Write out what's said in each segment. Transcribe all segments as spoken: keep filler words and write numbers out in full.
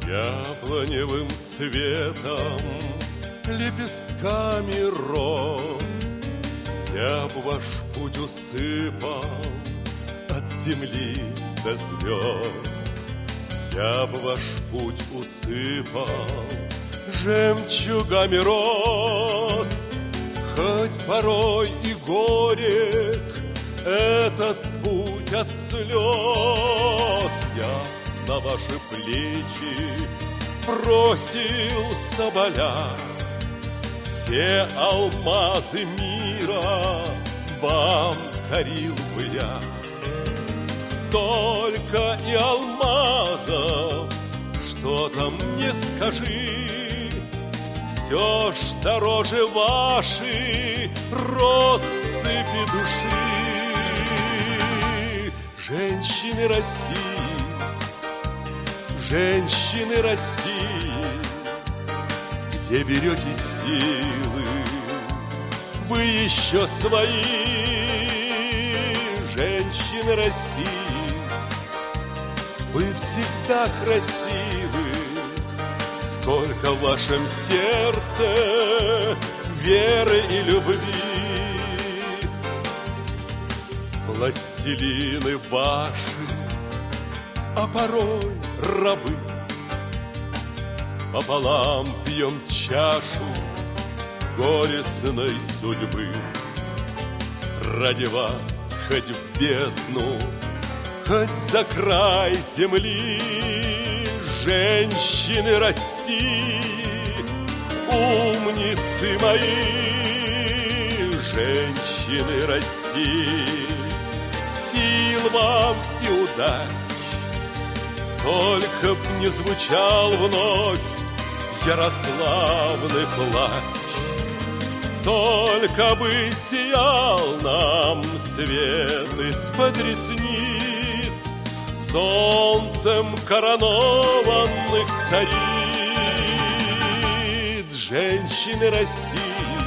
Яблоневым цветом, лепестками роз я б ваш путь усыпал от земли до звезд. Я б ваш путь усыпал жемчугами роз. Хоть порой и горек этот путь от слез, я на ваши плечи бросил соболя. Все алмазы мира вам дарил бы я. Только и алмазов, что там не скажи, все ж дороже вашей россыпи души. Женщины России, женщины России, где берете силы, вы еще свои. Женщины России, вы всегда красивы, сколько в вашем сердце веры и любви. Властелины ваши, а порой рабы, пополам пьем чашу горестной судьбы. Ради вас хоть в бездну, хоть за край земли, женщины России, умницы мои, женщины России, сил вам и удач. Только б не звучал вновь ярославный плач, только бы сиял нам свет из-под ресниц солнцем коронованных цариц. Женщины России,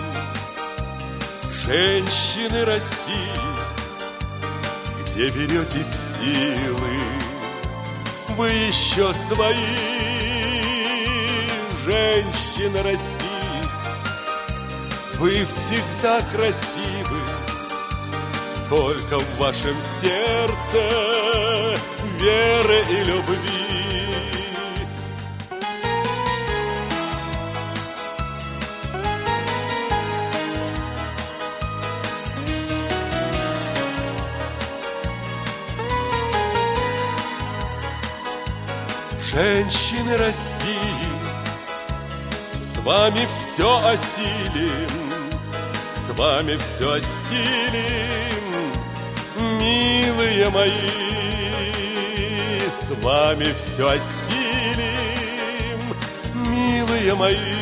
женщины России, где берете силы, вы еще свои. Женщины России, вы всегда красивы, сколько в вашем сердце веры и любви. Женщины России, с вами все осилим, с вами все осилим, милые мои, с вами все осилим, милые мои.